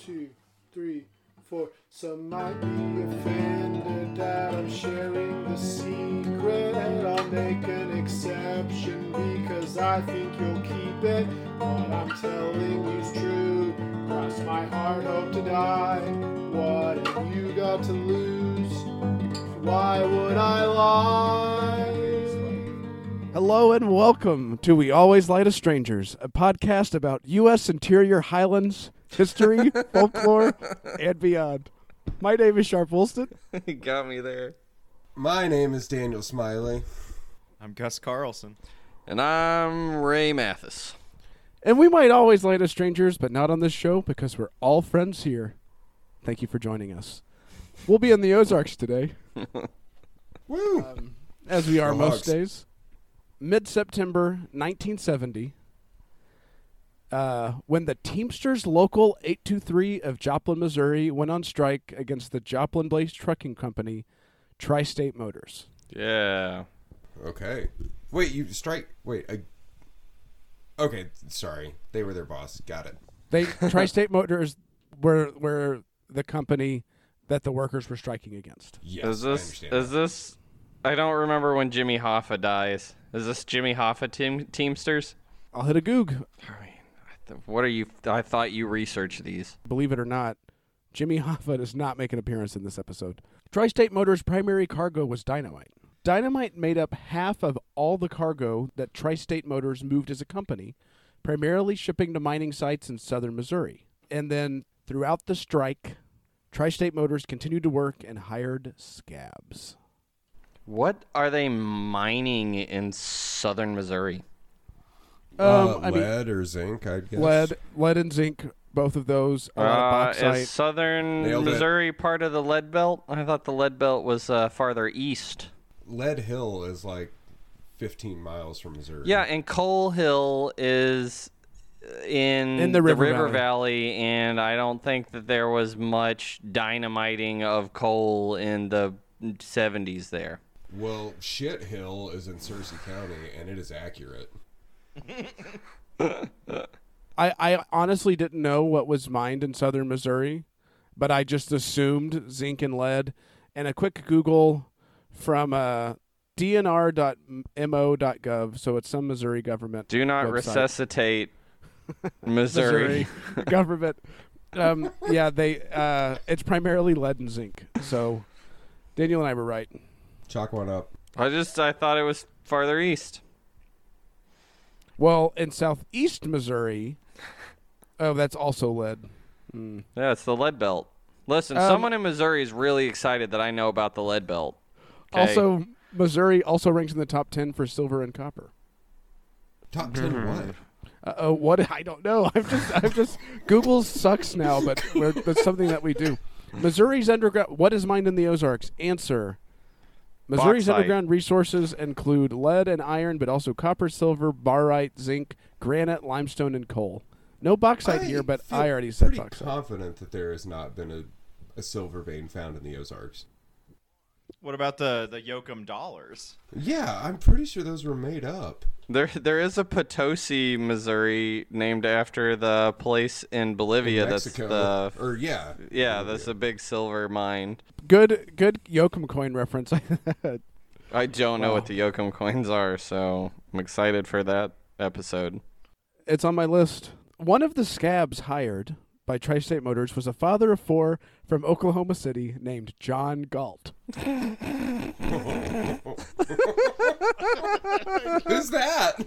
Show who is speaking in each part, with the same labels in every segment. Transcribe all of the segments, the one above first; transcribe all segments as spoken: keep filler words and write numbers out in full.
Speaker 1: two, three, four. Some might be offended that I'm sharing the secret. I'll make an exception because I think you'll keep it. What I'm telling you's true. Cross my heart, hope to die. What have you got to lose? Why would I lie?
Speaker 2: Hello and welcome to We Always Lie to Strangers, a podcast about U S interior highlands, history, folklore, and beyond. My name is Sharp Woolston.
Speaker 3: You got me there.
Speaker 4: My name is Daniel Smiley.
Speaker 5: I'm Gus Carlson.
Speaker 3: And I'm Ray Mathis.
Speaker 2: And we might always lie to strangers, but not on this show because we're all friends here. Thank you for joining us. We'll be in the Ozarks today.
Speaker 4: Woo!
Speaker 2: Um, as we are
Speaker 4: Go
Speaker 2: most
Speaker 4: Hogs.
Speaker 2: days. Mid-September nineteen seventy, uh, when the Teamsters Local eight two three of Joplin, Missouri went on strike against the Joplin-based trucking company, Tri-State Motors.
Speaker 3: Yeah.
Speaker 4: Okay. Wait, you strike... Wait, I... Okay, sorry. They were their boss. Got it.
Speaker 2: They Tri-State Motors were were the company that the workers were striking against.
Speaker 4: Yes,
Speaker 3: is
Speaker 4: I
Speaker 3: this...
Speaker 4: understand
Speaker 3: Is
Speaker 4: that.
Speaker 3: this... I don't remember when Jimmy Hoffa dies. Is this Jimmy Hoffa team, Teamsters?
Speaker 2: I'll hit a goog.
Speaker 3: I mean, what are you... I thought you researched these.
Speaker 2: Believe it or not, Jimmy Hoffa does not make an appearance in this episode. Tri-State Motors' primary cargo was dynamite. Dynamite made up half of all the cargo that Tri-State Motors moved as a company, primarily shipping to mining sites in southern Missouri. And then, throughout the strike, Tri-State Motors continued to work and hired scabs.
Speaker 3: What are they mining in southern Missouri?
Speaker 2: Um,
Speaker 4: Uh,
Speaker 2: I mean,
Speaker 4: lead or zinc, I guess.
Speaker 2: lead, lead and zinc, both of those. A lot of
Speaker 3: Uh,
Speaker 2: bauxite.
Speaker 3: is southern
Speaker 4: Nailed it.
Speaker 3: Missouri part of the lead belt? I thought the lead belt was uh, farther east.
Speaker 4: Lead Hill is like fifteen miles from Missouri.
Speaker 3: Yeah, and Coal Hill is in,
Speaker 2: In the River
Speaker 3: River
Speaker 2: Valley.
Speaker 3: Valley, and I don't think that there was much dynamiting of coal in the seventies there.
Speaker 4: Well, Shit Hill is in Searcy County, and it is accurate.
Speaker 2: I, I honestly didn't know what was mined in southern Missouri, but I just assumed zinc and lead. And a quick Google from uh, D N R dot M O dot gov, so it's some Missouri government.
Speaker 3: Do not
Speaker 2: website.
Speaker 3: resuscitate Missouri.
Speaker 2: Missouri government. Um, yeah, they. Uh, it's primarily lead and zinc. So Daniel and I were right.
Speaker 4: Chalk one up.
Speaker 3: I just I thought it was farther east.
Speaker 2: Well, in southeast Missouri, oh, that's also lead. Hmm.
Speaker 3: Yeah, it's the lead belt. Listen,
Speaker 2: Um,
Speaker 3: someone in Missouri is really excited that I know about the lead belt. Okay?
Speaker 2: Also, Missouri also ranks in the top ten for silver and copper.
Speaker 4: Top ten
Speaker 3: Mm-hmm.
Speaker 4: what?
Speaker 2: Uh, oh, what? I don't know. I'm just, I'm just. Google sucks now, but we're, that's something that we do. Missouri's underground. What is mined in the Ozarks? Answer. Missouri's
Speaker 3: Bauxite.
Speaker 2: underground resources include lead and iron, but also copper, silver, barite, zinc, granite, limestone, and coal. No bauxite here, but
Speaker 4: feel
Speaker 2: I already said
Speaker 4: pretty
Speaker 2: bauxite.
Speaker 4: confident that there has not been a, a silver vein found in the Ozarks.
Speaker 5: What about the the Yoakum dollars?
Speaker 4: Yeah, I'm pretty sure those were made up.
Speaker 3: There, there is a Potosi, Missouri, named after the place in Bolivia.
Speaker 4: In
Speaker 3: that's
Speaker 4: Mexico.
Speaker 3: the
Speaker 4: Or, yeah.
Speaker 3: yeah, that's a big silver mine.
Speaker 2: Good, good Yoakum coin reference.
Speaker 3: I don't know
Speaker 2: Wow.
Speaker 3: what the Yoakum coins are, so I'm excited for that episode.
Speaker 2: It's on my list. One of the scabs hired by Tri-State Motors was a father of four from Oklahoma City named John Galt.
Speaker 4: Who's that?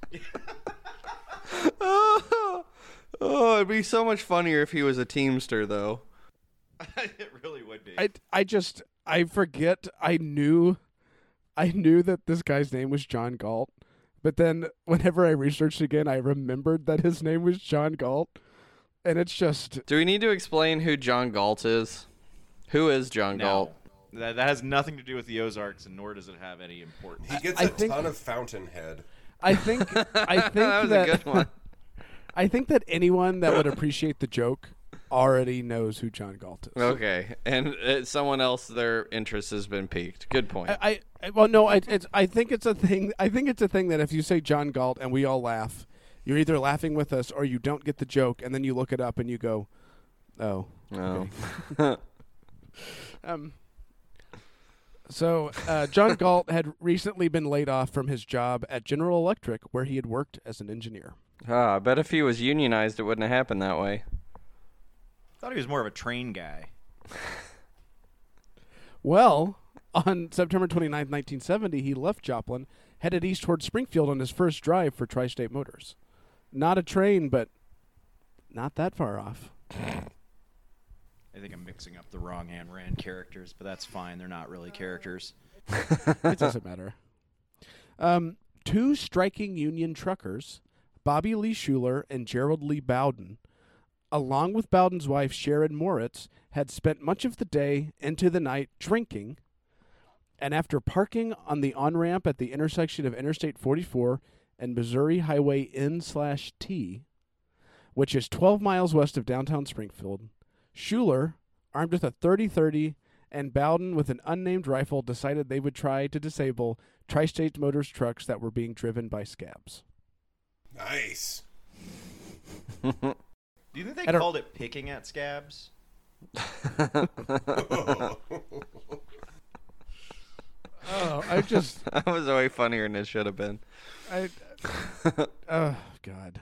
Speaker 3: oh, oh, it'd be so much funnier if he was a Teamster, though.
Speaker 5: It really would be.
Speaker 2: I, I just I forget I knew I knew that this guy's name was John Galt, but then whenever I researched again, I remembered that his name was John Galt, and it's just
Speaker 3: Do we need to explain who John Galt is? Who is John
Speaker 5: no,
Speaker 3: Galt?
Speaker 5: that, that has nothing to do with the Ozarks, and nor does it have any importance.
Speaker 4: He gets
Speaker 2: I
Speaker 4: a
Speaker 2: think-
Speaker 4: ton of Fountainhead.
Speaker 2: I think I think
Speaker 3: that was
Speaker 2: that
Speaker 3: a good one.
Speaker 2: I think that anyone that would appreciate the joke already knows who John Galt is.
Speaker 3: Okay, and uh, someone else, their interest has been piqued. Good point.
Speaker 2: I, I, I well no, I it's I think it's a thing. I think it's a thing that if you say John Galt and we all laugh, you're either laughing with us or you don't get the joke, and then you look it up and you go, Oh.
Speaker 3: No.
Speaker 2: Okay. um. So, uh, John Galt had recently been laid off from his job at General Electric, where he had worked as an engineer.
Speaker 3: Ah, I bet if he was unionized, it wouldn't have happened that way.
Speaker 5: I thought he was more of a train guy.
Speaker 2: Well, on September twenty-ninth, nineteen seventy, he left Joplin, headed east toward Springfield on his first drive for Tri-State Motors. Not a train, but not that far off.
Speaker 5: I think I'm mixing up the wrong Ayn Rand characters, but that's fine. They're not really characters.
Speaker 2: It doesn't matter. Um, two striking Union truckers, Bobby Lee Schuler and Gerald Lee Bowden, along with Bowden's wife Sharon Moritz, had spent much of the day into the night drinking, and after parking on the on-ramp at the intersection of Interstate forty-four and Missouri Highway N slash T, which is twelve miles west of downtown Springfield, Schuler, armed with a thirty thirty, and Bowden with an unnamed rifle, decided they would try to disable Tri-State Motors trucks that were being driven by scabs.
Speaker 4: Nice.
Speaker 5: Do you think they
Speaker 2: I don't-
Speaker 5: called it picking at scabs?
Speaker 2: Oh, I just,
Speaker 3: That was way funnier than it should have been.
Speaker 2: I, oh God.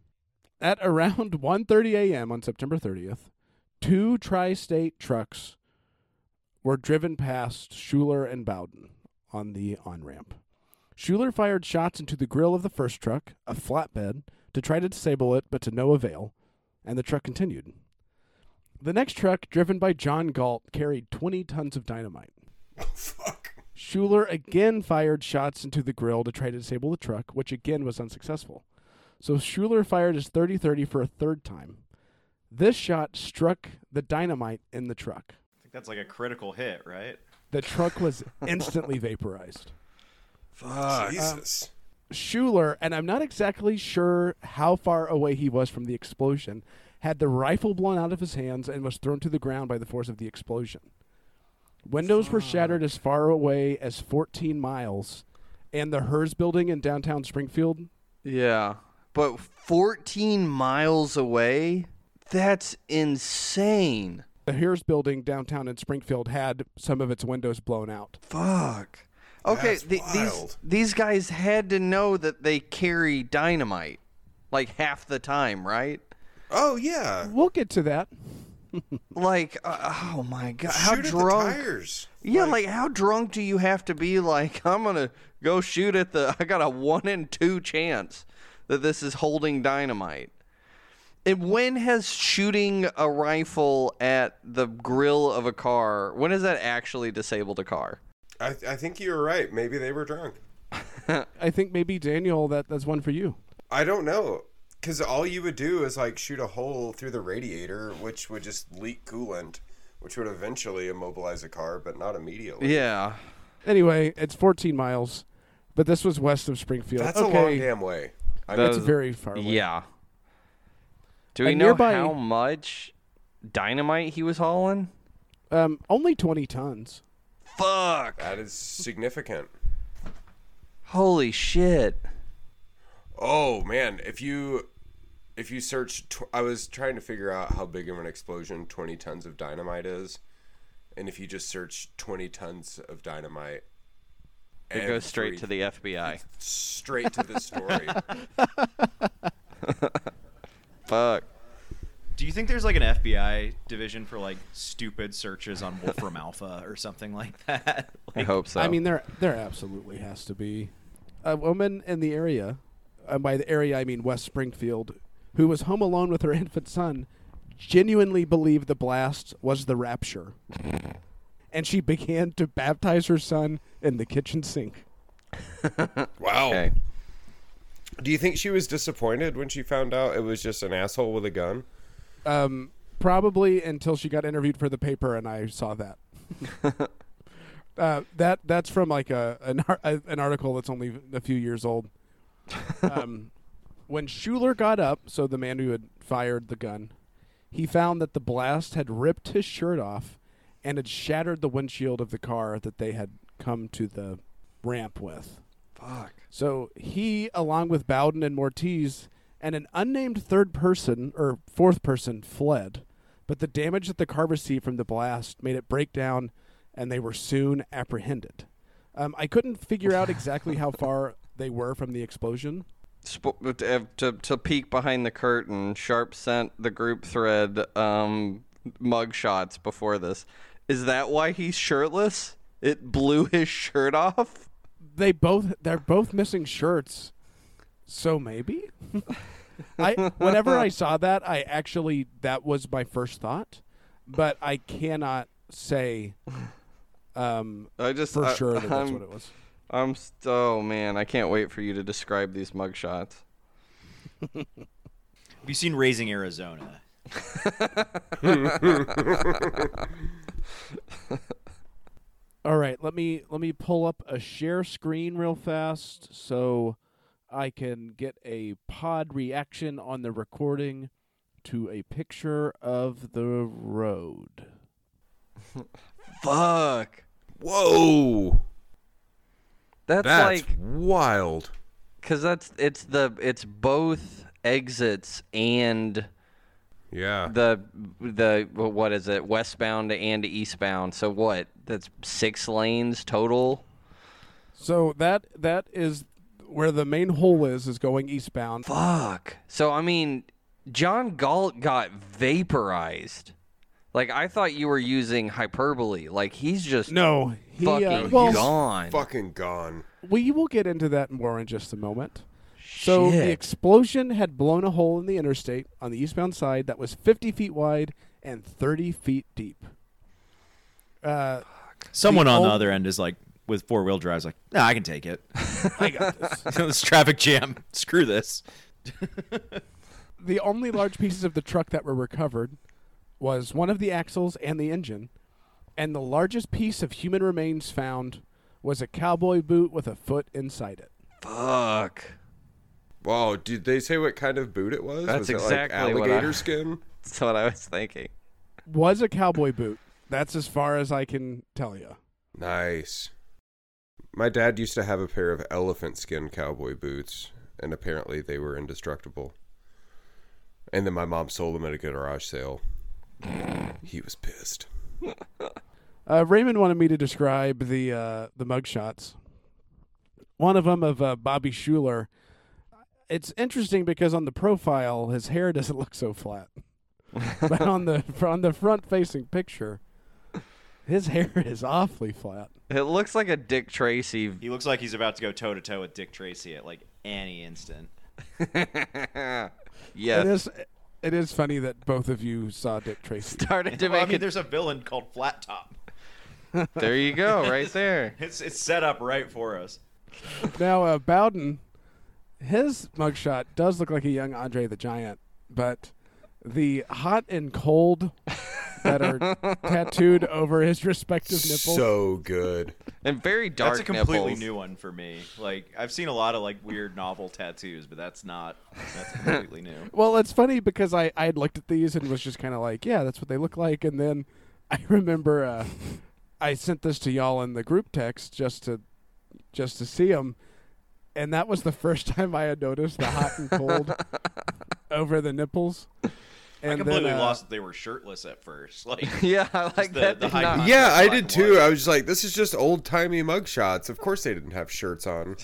Speaker 2: At around one thirty a.m. on September thirtieth, two Tri-State trucks were driven past Schuler and Bowden on the on-ramp. Schuler fired shots into the grill of the first truck, a flatbed, to try to disable it, but to no avail, and the truck continued. The next truck, driven by John Galt, carried twenty tons of dynamite.
Speaker 4: Oh, fuck.
Speaker 2: Schuler again fired shots into the grill to try to disable the truck, which again was unsuccessful. So Schuler fired his thirty thirty for a third time. This shot struck the dynamite in the truck.
Speaker 5: I think that's like a critical hit, right?
Speaker 2: The truck was instantly vaporized.
Speaker 4: Fuck. Jesus.
Speaker 2: Schuler, and I'm not exactly sure how far away he was from the explosion, had the rifle blown out of his hands and was thrown to the ground by the force of the explosion. Windows were shattered as far away as fourteen miles, and the Herz building in downtown Springfield.
Speaker 3: Yeah. But fourteen miles away? That's insane.
Speaker 2: The Herz building downtown in Springfield had some of its windows blown out.
Speaker 3: Fuck. Okay,
Speaker 4: That's
Speaker 3: th- these
Speaker 4: wild.
Speaker 3: these guys had to know that they carry dynamite like half the time, right?
Speaker 4: Oh, yeah.
Speaker 2: We'll get to that.
Speaker 3: Like, uh, oh my god, how
Speaker 4: Shoot
Speaker 3: drunk?
Speaker 4: at the tires.
Speaker 3: Yeah, like, how drunk do you have to be? Like, I'm gonna go shoot at the. I got a one in two chance that this is holding dynamite. And when has shooting a rifle at the grill of a car? When has that actually disabled a car?
Speaker 4: I, I think you were right. Maybe they were drunk.
Speaker 2: I think maybe, Daniel, that, that's one for you.
Speaker 4: I don't know. Because all you would do is, like, shoot a hole through the radiator, which would just leak coolant, which would eventually immobilize a car, but not immediately.
Speaker 3: Yeah.
Speaker 2: Anyway, it's fourteen miles, but this was west of Springfield.
Speaker 4: That's
Speaker 2: okay.
Speaker 4: a long damn way. I
Speaker 3: That
Speaker 2: It's
Speaker 3: is-
Speaker 2: very far away.
Speaker 3: Yeah. Do we
Speaker 2: A
Speaker 3: know
Speaker 2: nearby-
Speaker 3: how much dynamite he was hauling?
Speaker 2: Um, only twenty tons.
Speaker 3: Fuck.
Speaker 4: That is significant.
Speaker 3: Holy shit.
Speaker 4: Oh, man. If you... If you search, tw- I was trying to figure out how big of an explosion twenty tons of dynamite is. And if you just search twenty tons of dynamite.
Speaker 3: It goes straight
Speaker 4: every-
Speaker 3: to the F B I.
Speaker 4: Straight to the story.
Speaker 3: Fuck.
Speaker 5: Do you think there's like an F B I division for like stupid searches on Wolfram Alpha or something like that?
Speaker 3: I
Speaker 5: Like,
Speaker 3: hope so.
Speaker 2: I mean, there there absolutely has to be a woman in the area, and by the area I mean West Springfield, who was home alone with her infant son, genuinely believed the blast was the rapture. And she began to baptize her son in the kitchen sink.
Speaker 4: Wow.
Speaker 3: okay.
Speaker 4: Do you think she was disappointed when she found out it was just an asshole with a gun?
Speaker 2: Um, probably until she got interviewed for the paper, and I saw that. uh, that that's from like a an, ar- an article that's only a few years old. Um, when Schuler got up, so the man who had fired the gun, he found that the blast had ripped his shirt off and had shattered the windshield of the car that they had come to the ramp with.
Speaker 3: Fuck.
Speaker 2: So he, along with Bowden and Mortiz, and an unnamed third person, or fourth person, fled. but the damage that the car received from the blast made it break down, and they were soon apprehended. Um, I couldn't figure out exactly how far they were from the explosion.
Speaker 3: Sp- to, to, to peek behind the curtain, Sharp sent the group thread um, mug shots before this. Is that why he's shirtless? It blew his shirt off?
Speaker 2: They both they're both missing shirts. So maybe? I whenever I saw that, I actually that was my first thought, but I cannot say um,
Speaker 3: I just
Speaker 2: for
Speaker 3: I,
Speaker 2: sure that that's
Speaker 3: I'm,
Speaker 2: what it was.
Speaker 3: I'm st- oh man, I can't wait for you to describe these mugshots.
Speaker 5: Have you seen Raising Arizona?
Speaker 2: All right, let me let me pull up a share screen real fast so I can get a pod reaction on the recording to a picture of the road.
Speaker 3: Fuck.
Speaker 4: Whoa.
Speaker 3: That's,
Speaker 4: That's
Speaker 3: like
Speaker 4: wild.
Speaker 3: cuz that's it's the it's both exits and
Speaker 4: Yeah.
Speaker 3: the the what is it? Westbound and eastbound. So what? That's six lanes total.
Speaker 2: So that that is where the main hole is is going eastbound.
Speaker 3: Fuck. So I mean, John Galt got vaporized. Like I thought you were using hyperbole. Like he's just
Speaker 2: No, he
Speaker 3: fucking
Speaker 2: uh, well,
Speaker 3: gone.
Speaker 4: Fucking gone.
Speaker 2: we will get into that more in just a moment. So the
Speaker 3: Shit.
Speaker 2: explosion had blown a hole in the interstate on the eastbound side that was fifty feet wide and thirty feet deep. Uh,
Speaker 5: Someone
Speaker 2: The
Speaker 5: on the
Speaker 2: ol-
Speaker 5: other end is like, with four wheel drives, like, nah, I can take it.
Speaker 2: I got this.
Speaker 5: This traffic jam. Screw this.
Speaker 2: The only large pieces of the truck that were recovered was one of the axles and the engine, and the largest piece of human remains found was a cowboy boot with a foot inside it.
Speaker 3: Fuck.
Speaker 4: Wow, did they say what kind of boot it was?
Speaker 3: That's
Speaker 4: was it
Speaker 3: exactly
Speaker 4: like
Speaker 3: what
Speaker 4: alligator
Speaker 3: I-
Speaker 4: skin?
Speaker 3: That's what I was thinking.
Speaker 2: Was a cowboy boot. That's as far as I can tell you.
Speaker 4: Nice. My dad used to have a pair of elephant skin cowboy boots, and apparently they were indestructible. And then my mom sold them at a garage sale. He was pissed.
Speaker 2: Uh, Raymond wanted me to describe the uh, the mugshots. One of them of uh, Bobby Schuler. It's interesting because on the profile, his hair doesn't look so flat, but on the on the front facing picture, his hair is awfully flat.
Speaker 3: It looks like a Dick Tracy.
Speaker 5: He looks like he's about to go toe to toe with Dick Tracy at like any instant.
Speaker 2: It
Speaker 3: Yes.
Speaker 2: is it is funny that both of you saw Dick Tracy.
Speaker 3: Started to
Speaker 5: Well, I
Speaker 3: make
Speaker 5: mean,
Speaker 3: it.
Speaker 5: there's a villain called Flat Top.
Speaker 3: There you go, right there.
Speaker 5: It's it's set up right for us.
Speaker 2: Now, uh, Bowden, his mugshot does look like a young Andre the Giant, but the hot and cold that are tattooed over his respective nipples.
Speaker 4: So good.
Speaker 3: And very dark
Speaker 5: That's a completely
Speaker 3: nipples.
Speaker 5: new one for me. Like I've seen a lot of like weird novel tattoos, but that's not that's completely new.
Speaker 2: Well, it's funny because I, I had looked at these and was just kind of like, yeah, that's what they look like. And then I remember uh, I sent this to y'all in the group text just to just to see them. And that was the first time I had noticed the hot and cold over the nipples. And
Speaker 5: I completely
Speaker 2: then, uh,
Speaker 5: lost that they were shirtless at first. Like
Speaker 3: Yeah, I like
Speaker 5: the-
Speaker 3: that.
Speaker 5: the
Speaker 3: did
Speaker 5: high
Speaker 3: not-
Speaker 5: contrast.
Speaker 4: Yeah, I
Speaker 5: black
Speaker 4: did
Speaker 5: and
Speaker 4: too.
Speaker 5: white.
Speaker 4: I was like, this is just old timey mugshots. Of course they didn't have shirts on.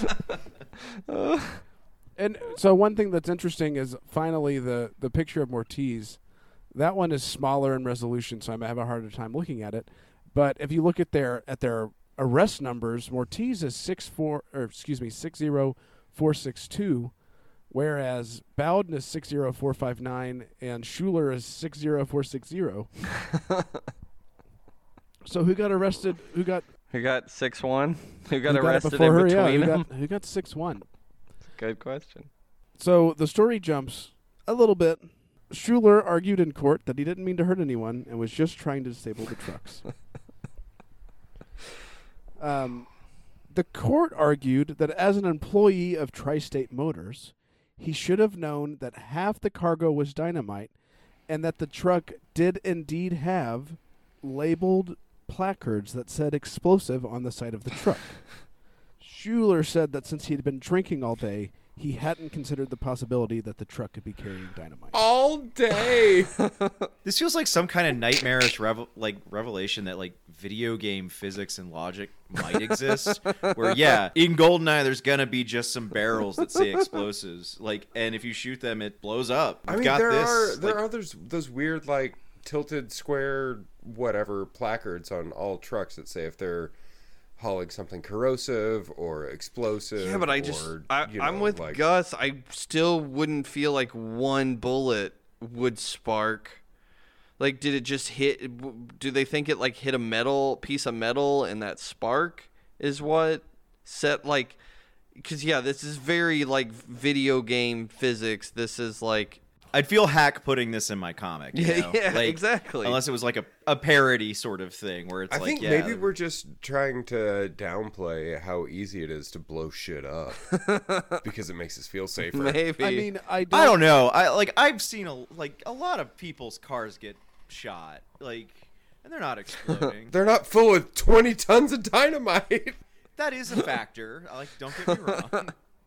Speaker 2: And so one thing that's interesting is finally the, the picture of Mortiz. That one is smaller in resolution, so I may have a harder time looking at it. But if you look at their at their arrest numbers, Mortiz is six four or excuse me six zero four six two, whereas Bowden is six zero four five nine and Schuler is six zero four six zero. So who got arrested? Who got
Speaker 3: Who got six one? Who got
Speaker 2: who got it
Speaker 3: arrested
Speaker 2: before
Speaker 3: in
Speaker 2: her?
Speaker 3: between
Speaker 2: Yeah, who
Speaker 3: them?
Speaker 2: got who got six one?
Speaker 3: Good question.
Speaker 2: So the story jumps a little bit. Schuler argued in court that he didn't mean to hurt anyone and was just trying to disable the trucks. um, the court argued that as an employee of Tri-State Motors, he should have known that half the cargo was dynamite and that the truck did indeed have labeled placards that said explosive on the side of the truck. Schuler said that since he had been drinking all day, he hadn't considered the possibility that the truck could be carrying dynamite.
Speaker 4: All day.
Speaker 5: This feels like some kind of nightmarish revel- like revelation that like video game physics and logic might exist. Where yeah, in GoldenEye there's gonna be just some barrels that say explosives, like, and if you shoot them, it blows up.
Speaker 4: I
Speaker 5: You've
Speaker 4: mean,
Speaker 5: got
Speaker 4: there
Speaker 5: this,
Speaker 4: are there
Speaker 5: like-
Speaker 4: are those those weird like tilted square whatever placards on all trucks that say if they're hauling something corrosive or explosive.
Speaker 3: Yeah, but I
Speaker 4: or,
Speaker 3: just I,
Speaker 4: you
Speaker 3: I'm
Speaker 4: know,
Speaker 3: with
Speaker 4: like,
Speaker 3: Gus. I still wouldn't feel like one bullet would spark. Like, did it just hit? Do they think it like hit a metal piece of metal and that spark is what set like? Because yeah, this is very like video game physics. This is like.
Speaker 5: I'd feel hack putting this in my comic. You
Speaker 3: Yeah,
Speaker 5: know?
Speaker 3: yeah,
Speaker 5: like,
Speaker 3: exactly.
Speaker 5: Unless it was like a, a parody sort of thing where it's
Speaker 4: I
Speaker 5: like,
Speaker 4: think
Speaker 5: yeah,
Speaker 4: maybe we're just trying to downplay how easy it is to blow shit up because it makes us feel safer.
Speaker 3: Maybe.
Speaker 2: I mean, I don't,
Speaker 5: I don't know. I like I've seen a like a lot of people's cars get shot, like, and they're not exploding.
Speaker 4: They're not full of twenty tons of dynamite.
Speaker 5: That is a factor. Like, don't get me wrong.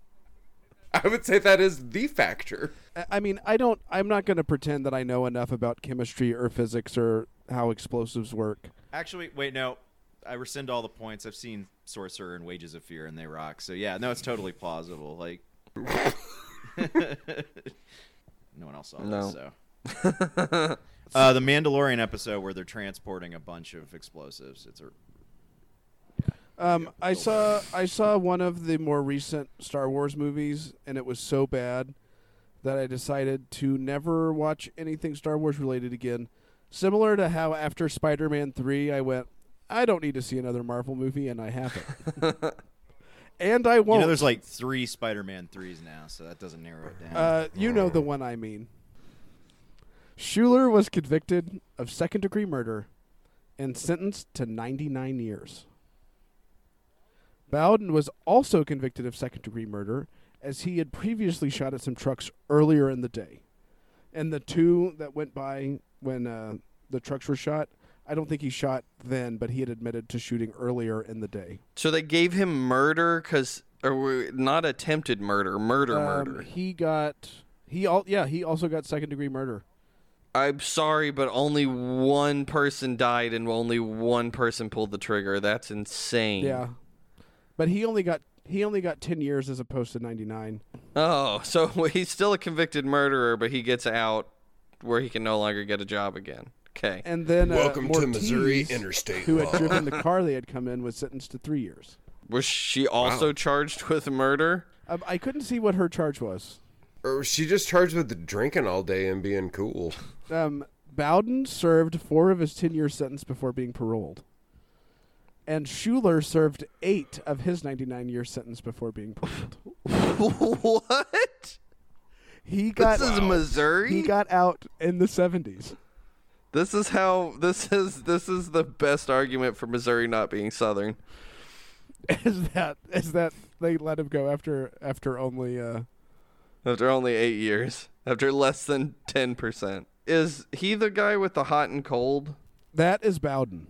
Speaker 4: I would say that is the factor.
Speaker 2: I- I mean, I don't. I'm not going to pretend that I know enough about chemistry or physics or how explosives work.
Speaker 5: Actually, wait, no. I rescind all the points. I've seen Sorcerer and Wages of Fear, and they rock. So yeah, no, it's totally plausible. Like, no one else saw
Speaker 3: No.
Speaker 5: this. So, uh, the Mandalorian episode where they're transporting a bunch of explosives. It's a
Speaker 2: Um, I saw I saw one of the more recent Star Wars movies, and it was so bad that I decided to never watch anything Star Wars related again. Similar to how after Spider-Man three, I went, I don't need to see another Marvel movie, and I haven't. And I
Speaker 5: you
Speaker 2: won't.
Speaker 5: know, there's like three Spider-Man threes now, so that doesn't narrow it down.
Speaker 2: Uh, you know the one I mean. Schuler was convicted of second-degree murder and sentenced to ninety-nine years. Bowden was also convicted of second-degree murder, as he had previously shot at some trucks earlier in the day. And the two that went by when uh, the trucks were shot, I don't think he shot then, but he had admitted to shooting earlier in the day.
Speaker 3: So they gave him murder because, or were- not attempted murder, murder,
Speaker 2: Um,
Speaker 3: murder.
Speaker 2: He got, he all, yeah, he also got second-degree murder.
Speaker 3: I'm sorry, but only one person died and only one person pulled the trigger. That's insane.
Speaker 2: Yeah, but he only got he only got ten years as opposed to ninety-nine.
Speaker 3: Oh, so he's still a convicted murderer, but he gets out where he can no longer get a job again. Okay.
Speaker 2: And then uh,
Speaker 4: Welcome to
Speaker 2: Mortiz,
Speaker 4: Missouri interstate
Speaker 2: who
Speaker 4: law.
Speaker 2: had driven the car they had come in, was sentenced to three years.
Speaker 3: Was she also
Speaker 4: Wow.
Speaker 3: charged with murder?
Speaker 2: Um, I couldn't see what her charge was.
Speaker 4: Or was she just charged with drinking all day and being cool?
Speaker 2: Um, Bowden served four of his ten-year sentence before being paroled. And Schuler served eight of his ninety-nine-year sentence before being paroled.
Speaker 3: What?
Speaker 2: He got
Speaker 3: This is Missouri?
Speaker 2: he got out in the seventies.
Speaker 3: This is how this is this is the best argument for Missouri not being Southern.
Speaker 2: Is that is that they let him go after after only uh
Speaker 3: After only eight years. After less than ten percent. Is he the guy with the hot and cold?
Speaker 2: that is Bowden.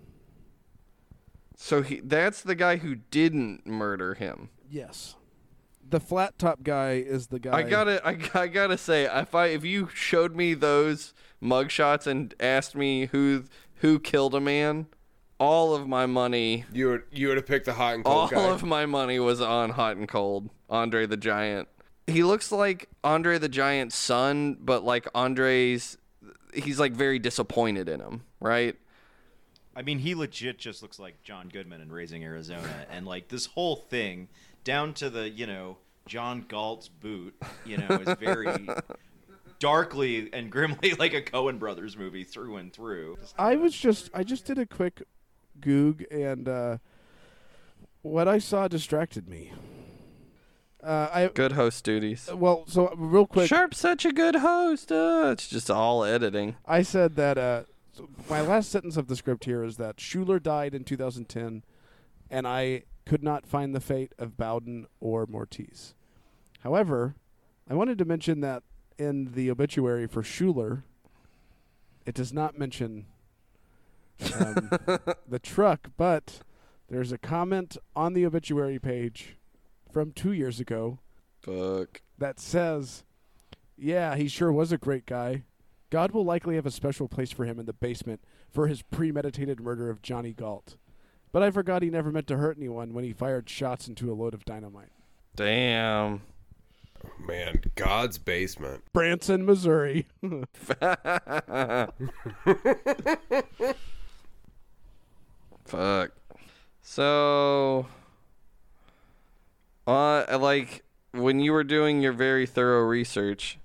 Speaker 3: So he that's the guy who didn't murder him.
Speaker 2: Yes. The flat top guy is the guy.
Speaker 3: I gotta, I, I gotta say, if I, if you showed me those mugshots and asked me who, who killed a man, all of my money,
Speaker 4: You would you would have picked the hot and
Speaker 3: all
Speaker 4: cold guy.
Speaker 3: of my money was on Hot and Cold, Andre the Giant. He looks like Andre the Giant's son, but like Andre's, he's like very disappointed in him, right?
Speaker 5: I mean, he legit just looks like John Goodman in Raising Arizona, and like this whole thing, down to the you know John Galt's boot, you know, is very darkly and grimly like a Coen Brothers movie through and through.
Speaker 2: I was just I just did a quick goog and uh, what I saw distracted me. Uh, I
Speaker 3: Good host duties.
Speaker 2: well, so real quick,
Speaker 3: Sharp's such a good host. Uh, it's just all editing.
Speaker 2: I said that uh, so my last sentence of the script here is that Schuler died in two thousand ten, and I could not find the fate of Bowden or Mortiz. However, I wanted to mention that in the obituary for Schuler, it does not mention um, the truck, but there's a comment on the obituary page from two years ago
Speaker 3: Fuck.
Speaker 2: that says, yeah, he sure was a great guy. God will likely have a special place for him in the basement for his premeditated murder of Johnny Galt. But I forgot he never meant to hurt anyone when he fired shots into a load of dynamite.
Speaker 3: Damn.
Speaker 4: Man, God's basement.
Speaker 2: Branson, Missouri.
Speaker 3: Fuck. So, uh, like, when you were doing your very thorough research,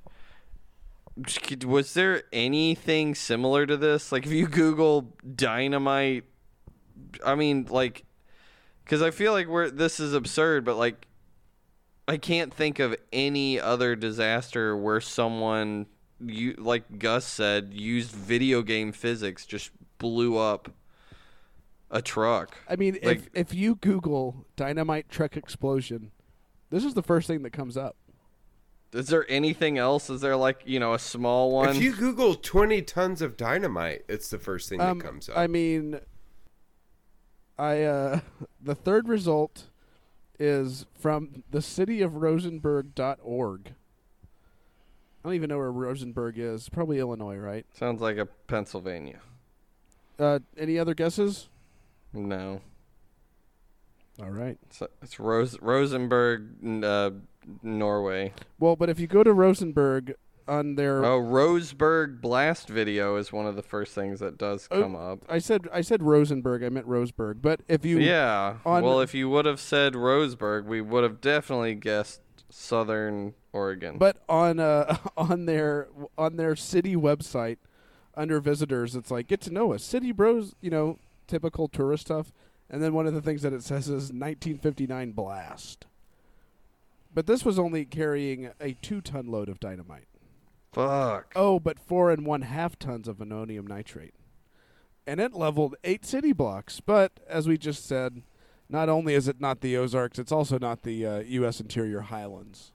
Speaker 3: was there anything similar to this? Like, if you Google dynamite, I mean, like, because I feel like we're this is absurd, but like, I can't think of any other disaster where someone, you like Gus said, used video game physics, just blew up a truck.
Speaker 2: I mean,
Speaker 3: Like-
Speaker 2: if if you Google dynamite truck explosion, this is the first thing that comes up.
Speaker 3: Is there anything else? Is there like, you know, a small one?
Speaker 4: If you Google twenty tons of dynamite, it's the first thing
Speaker 2: Um,
Speaker 4: that comes up.
Speaker 2: I mean, I uh, the third result is from the city of Rosenberg dot org. I don't even know where Rosenberg is. Probably Illinois, right?
Speaker 3: Sounds like a Pennsylvania.
Speaker 2: Uh, any other guesses?
Speaker 3: No.
Speaker 2: All right.
Speaker 3: It's, it's Rose, Rosenberg, uh, Norway.
Speaker 2: Well, but if you go to Rosenberg on their,
Speaker 3: Oh, Roseburg blast video is one of the first things that does
Speaker 2: Oh,
Speaker 3: come up.
Speaker 2: I said I said Rosenberg, I meant Roseburg. But if you,
Speaker 3: Yeah.
Speaker 2: on-
Speaker 3: Well, if you would have said Roseburg, we would have definitely guessed Southern Oregon.
Speaker 2: but on uh on their on their city website under visitors, it's like get to know us, city bros, you know, typical tourist stuff. And then one of the things that it says is nineteen fifty-nine blast. But this was only carrying a two-ton load of dynamite.
Speaker 3: Fuck.
Speaker 2: Oh, but four and one half tons of ammonium nitrate. And it leveled eight city blocks. But, as we just said, not only is it not the Ozarks, it's also not the uh, U S interior highlands.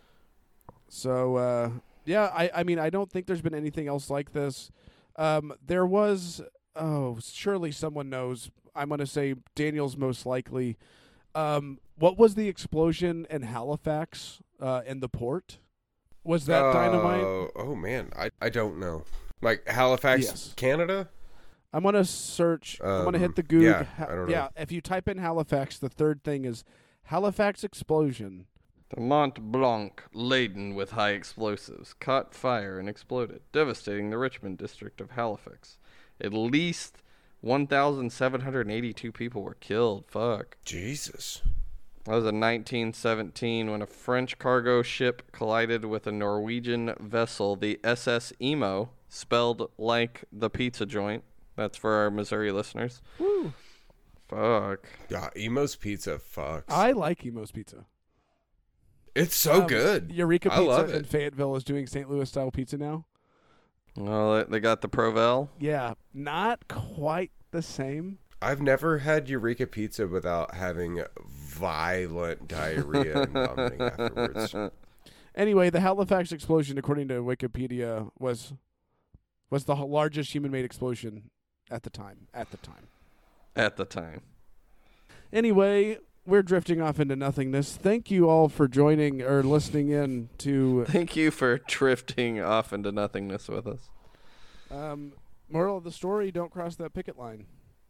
Speaker 2: So, uh, yeah, I, I mean, I don't think there's been anything else like this. Um, there was, oh, surely someone knows. I'm going to say Daniel's most likely. Um, what was the explosion in Halifax uh, in the port? Was that dynamite?
Speaker 4: Oh, oh man, I I don't know. Like Halifax,
Speaker 2: Yes.
Speaker 4: Canada.
Speaker 2: I'm gonna search. I'm gonna
Speaker 4: Um,
Speaker 2: hit the Goog.
Speaker 4: yeah,
Speaker 2: Ha-
Speaker 4: I don't know.
Speaker 2: yeah, if you type in Halifax, the third thing is Halifax explosion.
Speaker 3: The Mont Blanc, laden with high explosives, caught fire and exploded, devastating the Richmond district of Halifax. At least one thousand seven hundred eighty-two people were killed. Fuck.
Speaker 4: Jesus.
Speaker 3: That was in nineteen seventeen when a French cargo ship collided with a Norwegian vessel, the S S Emo, spelled like the pizza joint. That's for our Missouri listeners.
Speaker 2: Woo!
Speaker 3: Fuck.
Speaker 4: Yeah, Emo's Pizza fucks.
Speaker 2: I like Emo's Pizza.
Speaker 4: it's so
Speaker 2: Um,
Speaker 4: good.
Speaker 2: Eureka
Speaker 4: I
Speaker 2: Pizza
Speaker 4: love
Speaker 2: in
Speaker 4: it.
Speaker 2: Fayetteville is doing Saint Louis style pizza now.
Speaker 3: Well, they- they got the Provel.
Speaker 2: Yeah, not quite the same.
Speaker 4: I've never had Eureka Pizza without having violent diarrhea and vomiting afterwards.
Speaker 2: Anyway, the Halifax explosion, according to Wikipedia, was was the h- largest human-made explosion at the time. At the time.
Speaker 3: At the time.
Speaker 2: Anyway, we're drifting off into nothingness. Thank you all for joining or listening in to
Speaker 3: Thank you for drifting off into nothingness with us.
Speaker 2: um, moral of the story: don't cross that picket line.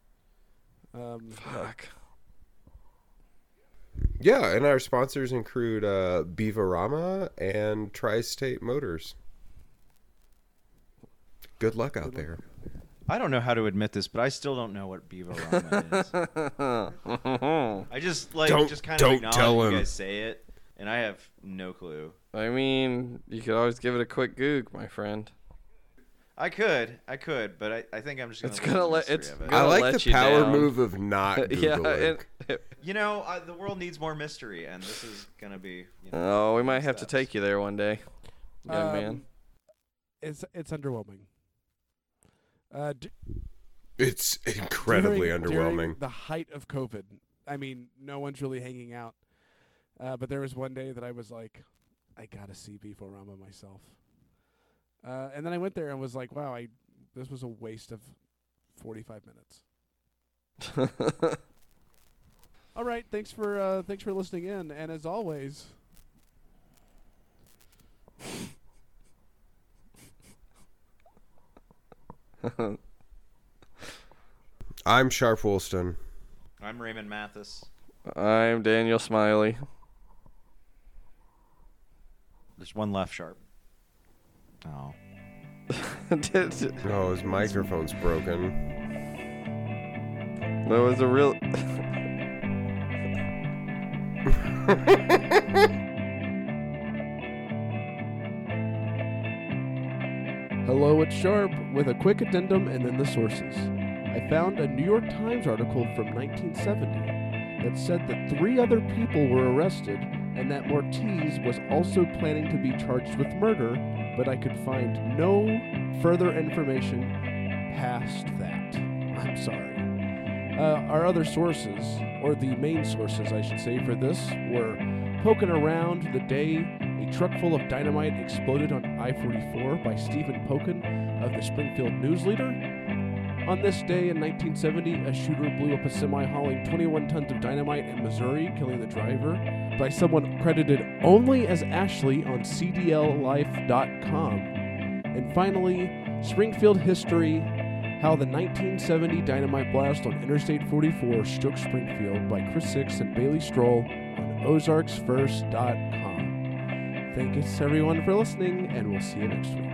Speaker 2: Um,
Speaker 3: Fuck.
Speaker 4: Yeah, and our sponsors include uh, Beaverama and Tri-State Motors. Good luck out there.
Speaker 5: I don't know how to admit this, but I still don't know what Beaverama is. I just like
Speaker 4: Don't-
Speaker 5: just kind
Speaker 4: don't
Speaker 5: of acknowledge
Speaker 4: tell
Speaker 5: you
Speaker 4: him.
Speaker 5: guys say it, and I have no clue.
Speaker 3: I mean, you could always give it a quick goog, my friend.
Speaker 5: I could, I could, but I, I think I'm just gonna.
Speaker 3: It's
Speaker 5: leave
Speaker 3: gonna
Speaker 5: the
Speaker 3: let-
Speaker 5: mystery
Speaker 3: it's
Speaker 5: of it.
Speaker 3: gonna-
Speaker 4: I like
Speaker 3: let
Speaker 4: the
Speaker 3: you
Speaker 4: power
Speaker 3: down.
Speaker 4: move of not Googling.
Speaker 3: yeah, it, it,
Speaker 5: You know, I, the world needs more mystery, and this is gonna be. You know,
Speaker 3: oh, we might have to
Speaker 5: steps.
Speaker 3: take you there one day, young man.
Speaker 2: um, It's it's underwhelming. Uh, d-
Speaker 4: It's incredibly
Speaker 2: during-
Speaker 4: underwhelming.
Speaker 2: During the height of COVID, I mean, no one's really hanging out. Uh, but there was one day that I was like, I gotta see Beaverama myself. Uh, and then I went there and was like, wow, I this was a waste of forty-five minutes. All right, thanks for uh, thanks for listening in, and as always,
Speaker 4: I'm Sharp Woolston.
Speaker 5: I'm Raymond Mathis.
Speaker 3: I'm Daniel Smiley.
Speaker 5: There's one left, Sharp. Oh.
Speaker 4: Oh, his microphone's broken.
Speaker 3: That was a real...
Speaker 2: Hello, it's Sharp with a quick addendum and then the sources. I found a New York Times article from nineteen seventy that said that three other people were arrested and that Mortiz was also planning to be charged with murder, but I could find no further information past that. I'm sorry. Uh, our other sources, or the main sources I should say for this, were poking around the day a truck full of dynamite exploded on I forty-four by Stephen Pokin of the Springfield News Leader. On this day in nineteen seventy, a shooter blew up a semi hauling twenty-one tons of dynamite in Missouri, killing the driver, by someone credited only as Ashley on C D L life dot com. And finally, Springfield history, how the nineteen seventy dynamite blast on Interstate forty-four shook Springfield by Chris Six and Bailey Stroll on Ozarks First dot com. Thanks everyone for listening, and we'll see you next week.